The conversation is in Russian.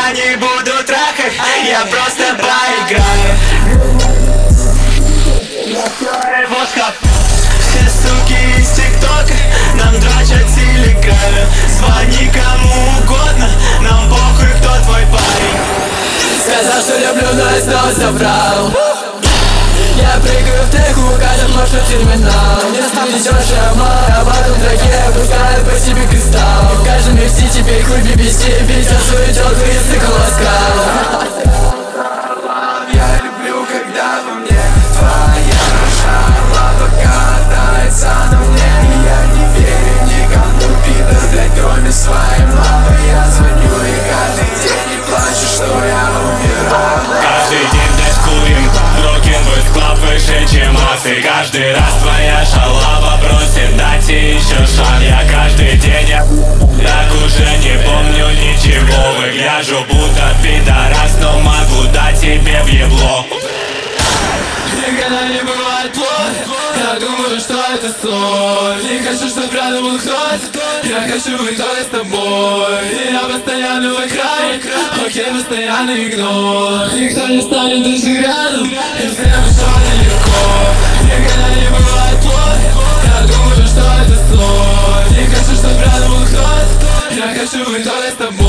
я не буду трахать, я просто поиграю. Все суки из ТикТока нам дрочат телеграме. Звони кому угодно, нам похуй, кто твой парень. Сказал, что люблю, но я снова соврал. Я прыгаю в треку, каждый маршрут терминал. Не спустишь шамар, а потом в траке пускаю по себе кристалл. В каждом миксе теперь хуй BBC, пиздец свою телку, если ласкал. Я люблю, когда во мне твоя шалава катается на мне. И я не верю никому, пидор, блядь, кроме своей мамы. Я звоню и каждый день не плачу, что я умираю. Каждый день, блядь, курим Broken Boys Club выше, чем асы. Каждый раз твоя шалава просит дать ей еще шаг. Я каждый день, так уже не помню ничего. Выгляжу будто пидорас, но могу дать тебе в ебло. Никогда не бывает плохо. Я думаю, что это сон. Не хочу, чтоб рядом был кто-то. Я хочу быть только с тобой. И я постоянно в экране. Окей, постоянно игнор. Никто не станет даже рядом. И всем что нелегко. Никогда не бывает плохо. Я думаю, что это сон. Не хочу, чтоб рядом был кто-то. Я хочу быть только с тобой.